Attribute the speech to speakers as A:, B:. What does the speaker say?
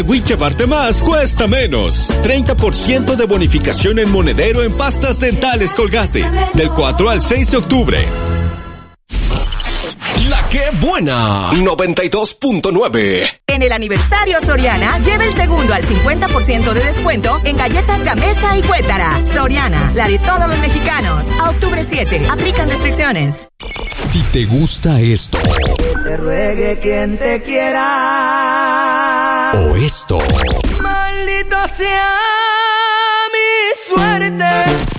A: Llevarte más cuesta menos. 30% de bonificación en monedero en pastas dentales Colgate. Del 4 al 6 de octubre.
B: La que buena. 92.9.
C: En el aniversario Soriana, lleva el segundo al 50% de descuento en galletas Gamesa y Cuétara. Soriana, la de todos los mexicanos. A octubre 7. Aplican restricciones.
B: Si te gusta esto.
D: Que te ruegue quien te quiera.
B: O esto.
D: Maldito sea mi suerte.